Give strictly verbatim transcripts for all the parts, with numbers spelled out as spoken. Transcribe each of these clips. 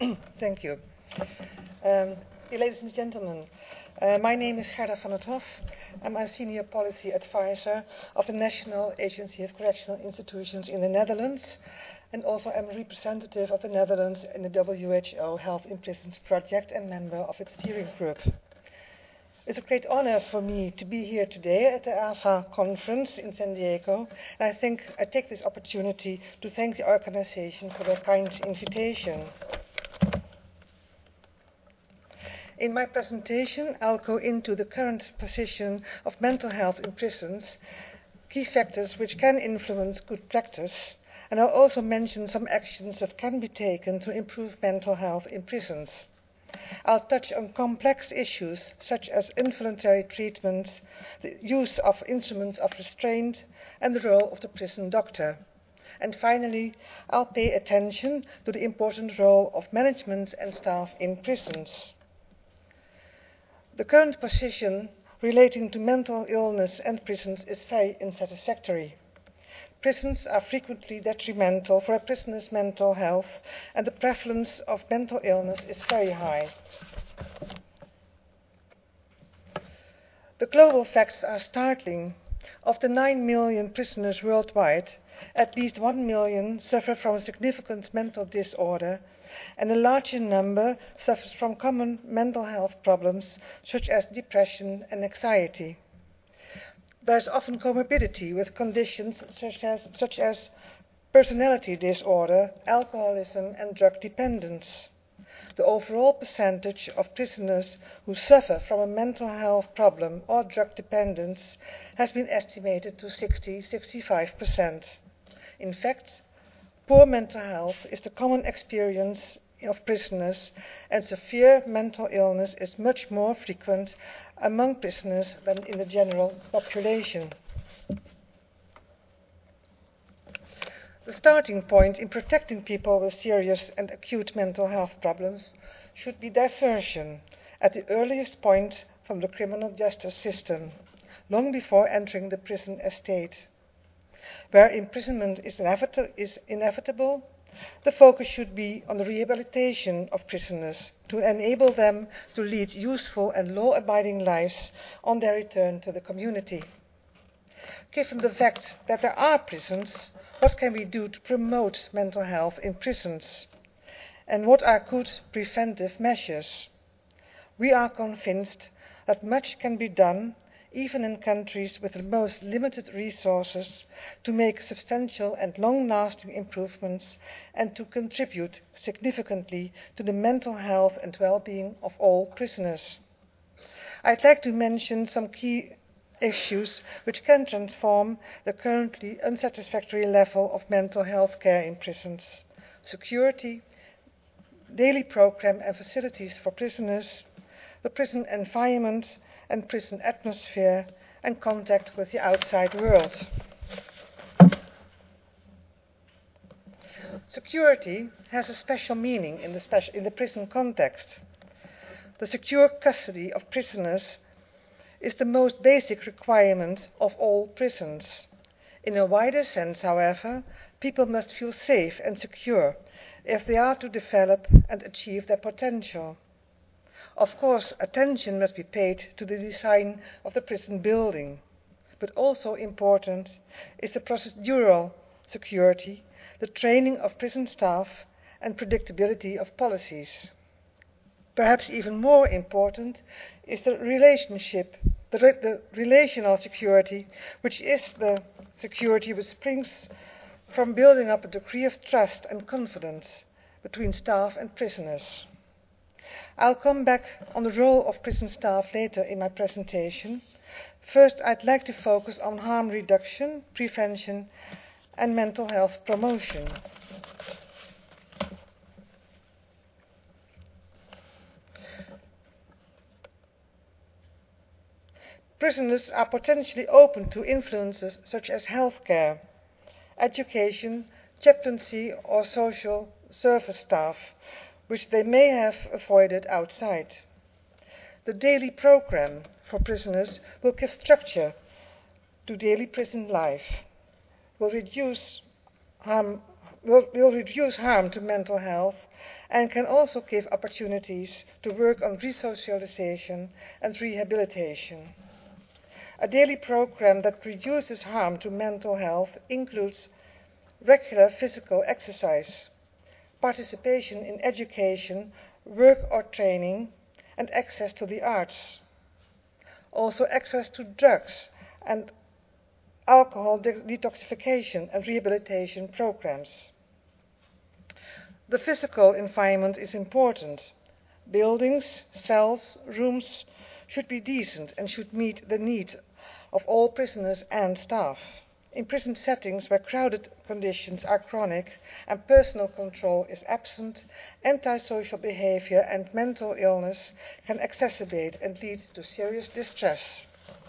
Thank you. Um, ladies and gentlemen, uh, my name is Gerda van het Hof. I'm a senior policy advisor of the National Agency of Correctional Institutions in the Netherlands, and also am a representative of the Netherlands in the W H O Health in Prisons project and member of its steering group. It's a great honor for me to be here today at the A F A conference in San Diego, and I think I take this opportunity to thank the organization for their kind invitation. In my presentation, I'll go into the current position of mental health in prisons, key factors which can influence good practice, and I'll also mention some actions that can be taken to improve mental health in prisons. I'll touch on complex issues such as involuntary treatment, the use of instruments of restraint, and the role of the prison doctor. And finally, I'll pay attention to the important role of management and staff in prisons. The current position relating to mental illness and prisons is very unsatisfactory. Prisons are frequently detrimental for a prisoner's mental health, and the prevalence of mental illness is very high. The global facts are startling. Of the nine million prisoners worldwide, at least one million suffer from a significant mental disorder, and a larger number suffers from common mental health problems such as depression and anxiety. There is often comorbidity with conditions such as, such as personality disorder, alcoholism, and drug dependence. The overall percentage of prisoners who suffer from a mental health problem or drug dependence has been estimated to sixty to sixty-five percent. In fact, poor mental health is the common experience of prisoners, and severe mental illness is much more frequent among prisoners than in the general population. The starting point in protecting people with serious and acute mental health problems should be diversion at the earliest point from the criminal justice system, long before entering the prison estate. Where imprisonment is, inevit- is inevitable, the focus should be on the rehabilitation of prisoners to enable them to lead useful and law-abiding lives on their return to the community. Given the fact that there are prisons, what can we do to promote mental health in prisons? And what are good preventive measures? We are convinced that much can be done, even in countries with the most limited resources, to make substantial and long-lasting improvements and to contribute significantly to the mental health and well-being of all prisoners. I'd like to mention some key issues which can transform the currently unsatisfactory level of mental health care in prisons: security, daily program and facilities for prisoners, the prison environment and prison atmosphere, and contact with the outside world. Security has a special meaning in the, special, in the prison context. The secure custody of prisoners is the most basic requirement of all prisons. In a wider sense, however, people must feel safe and secure if they are to develop and achieve their potential. Of course, attention must be paid to the design of the prison building, but also important is the procedural security, the training of prison staff, and predictability of policies. Perhaps even more important is the relationship, the, re- the relational security, which is the security which springs from building up a degree of trust and confidence between staff and prisoners. I'll come back on the role of prison staff later in my presentation. First, I'd like to focus on harm reduction, prevention, and mental health promotion. Prisoners are potentially open to influences such as healthcare, education, chaplaincy, or social service staff, which they may have avoided outside. The daily program for prisoners will give structure to daily prison life, will reduce harm, will, will reduce harm to mental health, and can also give opportunities to work on resocialization and rehabilitation. A daily program that reduces harm to mental health includes regular physical exercise, participation in education, work or training, and access to the arts. Also access to drugs and alcohol de- detoxification and rehabilitation programs. The physical environment is important. Buildings, cells, rooms should be decent and should meet the needs of all prisoners and staff. In prison settings where crowded conditions are chronic and personal control is absent, antisocial behavior and mental illness can exacerbate and lead to serious distress.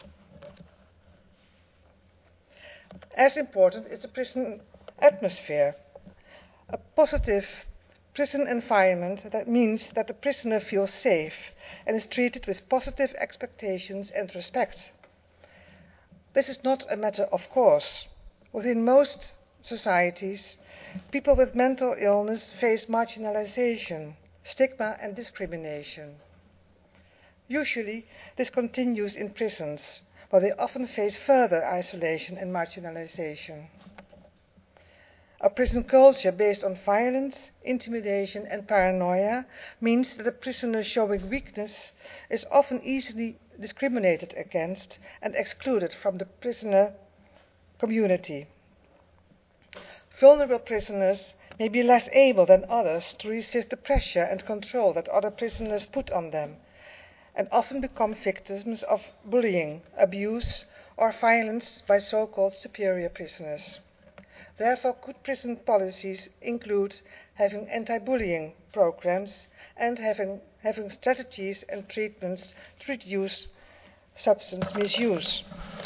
As important is the prison atmosphere. A positive prison environment that means that the prisoner feels safe and is treated with positive expectations and respect. This is not a matter of course. Within most societies, people with mental illness face marginalization, stigma and discrimination. Usually, this continues in prisons, where they often face further isolation and marginalization. A prison culture based on violence, intimidation and paranoia means that a prisoner showing weakness is often easily discriminated against and excluded from the prisoner community. Vulnerable prisoners may be less able than others to resist the pressure and control that other prisoners put on them, and often become victims of bullying, abuse, or violence by so-called superior prisoners. Therefore, good prison policies include having anti-bullying programs and having, having strategies and treatments to reduce substance misuse.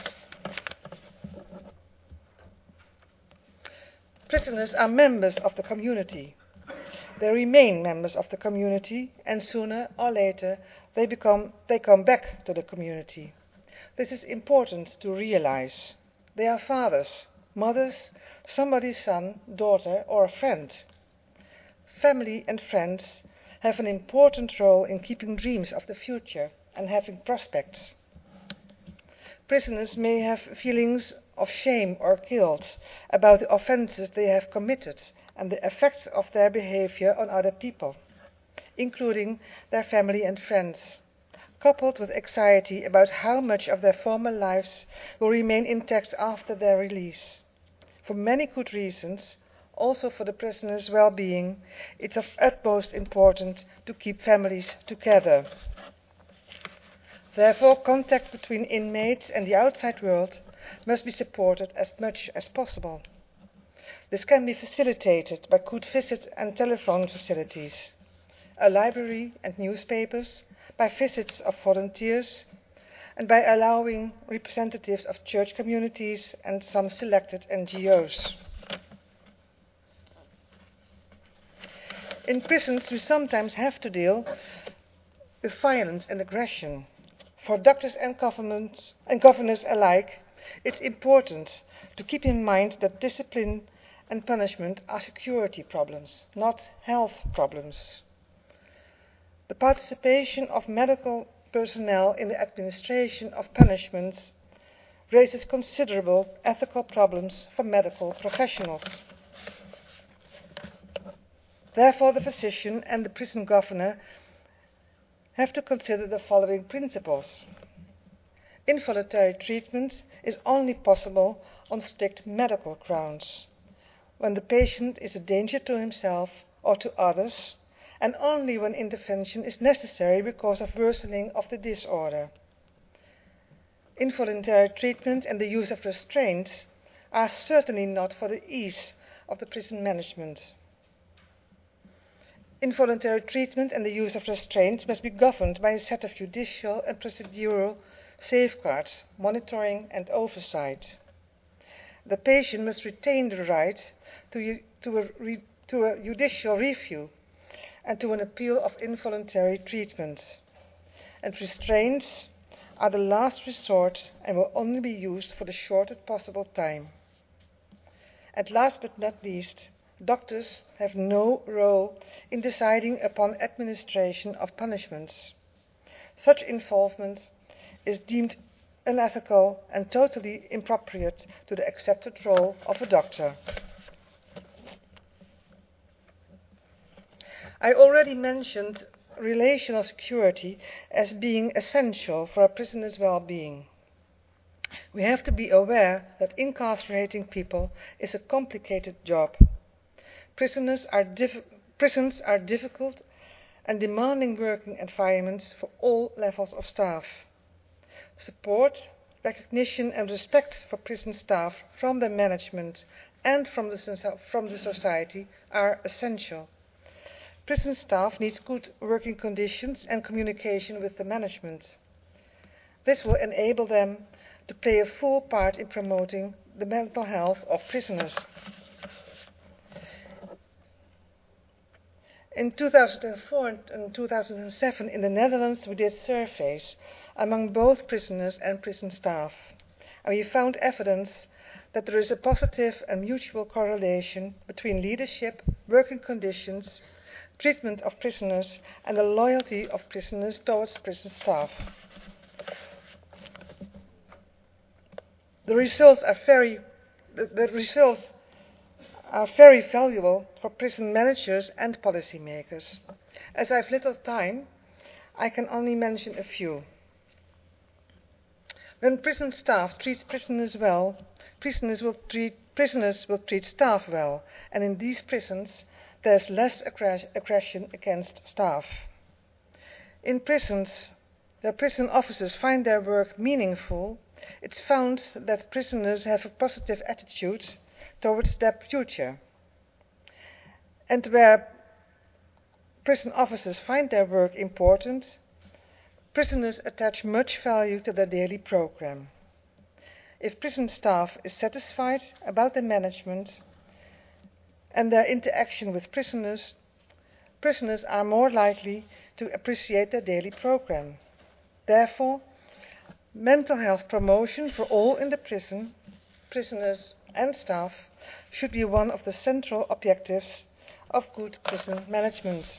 Prisoners are members of the community. They remain members of the community, and sooner or later they, become, they come back to the community. This is important to realize. They are fathers, mothers, somebody's son, daughter, or a friend. Family and friends have an important role in keeping dreams of the future and having prospects. Prisoners may have feelings of shame or guilt about the offences they have committed and the effect of their behavior on other people, including their family and friends, coupled with anxiety about how much of their former lives will remain intact after their release. For many good reasons, also for the prisoners' well-being, it's of utmost importance to keep families together. Therefore, contact between inmates and the outside world must be supported as much as possible. This can be facilitated by good visit and telephone facilities, a library and newspapers, by visits of volunteers, and by allowing representatives of church communities and some selected N G Os. In prisons, we sometimes have to deal with violence and aggression. For doctors and governments and governors alike, it's important to keep in mind that discipline and punishment are security problems, not health problems. The participation of medical personnel in the administration of punishments raises considerable ethical problems for medical professionals. Therefore, the physician and the prison governor have to consider the following principles. Involuntary treatment is only possible on strict medical grounds, when the patient is a danger to himself or to others, and only when intervention is necessary because of worsening of the disorder. Involuntary treatment and the use of restraints are certainly not for the ease of the prison management. Involuntary treatment and the use of restraints must be governed by a set of judicial and procedural safeguards, monitoring and oversight. The patient must retain the right to, to, a, re, to a judicial review and to an appeal of involuntary treatment. And restraints are the last resort and will only be used for the shortest possible time. And last but not least, Doctors have no role in deciding upon administration of punishments. Such involvement is deemed unethical and totally inappropriate to the accepted role of a doctor. I already mentioned relational security as being essential for a prisoner's well-being. We have to be aware that incarcerating people is a complicated job. Prisoners are diff- prisons are difficult and demanding working environments for all levels of staff. Support, recognition and respect for prison staff from the management and from the, from the society are essential. Prison staff needs good working conditions and communication with the management. This will enable them to play a full part in promoting the mental health of prisoners. In two thousand four and two thousand seven in the Netherlands we did surveys among both prisoners and prison staff, and we found evidence that there is a positive and mutual correlation between leadership, working conditions, treatment of prisoners and the loyalty of prisoners towards prison staff. The results are very, the, the results are very valuable for prison managers and policymakers. As I have little time, I can only mention a few. When prison staff treats prisoners well, prisoners will treat, prisoners will treat staff well, and in these prisons there is less aggression against staff. In prisons where prison officers find their work meaningful, it's found that prisoners have a positive attitude towards their future. And where prison officers find their work important, prisoners attach much value to their daily program. If prison staff is satisfied about the management and their interaction with prisoners, prisoners are more likely to appreciate their daily program. Therefore, mental health promotion for all in the prison, prisoners and staff, should be one of the central objectives of good prison management.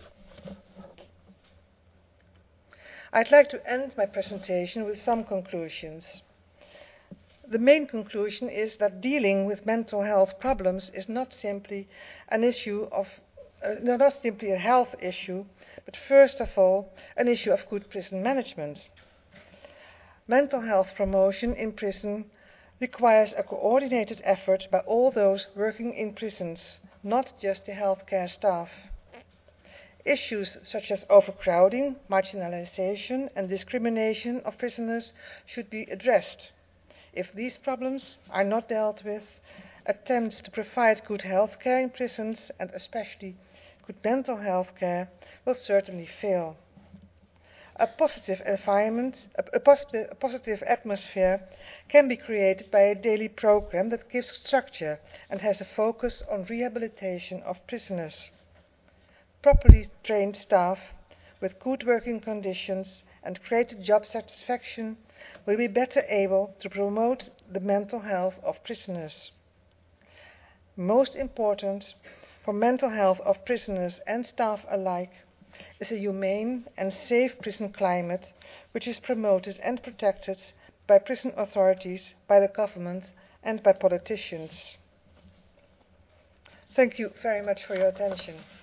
I'd like to end my presentation with some conclusions. The main conclusion is that dealing with mental health problems is not simply an issue of uh, not simply a health issue, but first of all an issue of good prison management. Mental health promotion in prison requires a coordinated effort by all those working in prisons, not just the healthcare staff. Issues such as overcrowding, marginalization and discrimination of prisoners should be addressed. If these problems are not dealt with, attempts to provide good health care in prisons, and especially good mental health care, will certainly fail. A positive environment, a, a, positive, a positive atmosphere can be created by a daily program that gives structure and has a focus on rehabilitation of prisoners. Properly trained staff with good working conditions and greater job satisfaction will be better able to promote the mental health of prisoners. Most important for mental health of prisoners and staff alike is a humane and safe prison climate which is promoted and protected by prison authorities, by the government and by politicians. Thank you very much for your attention.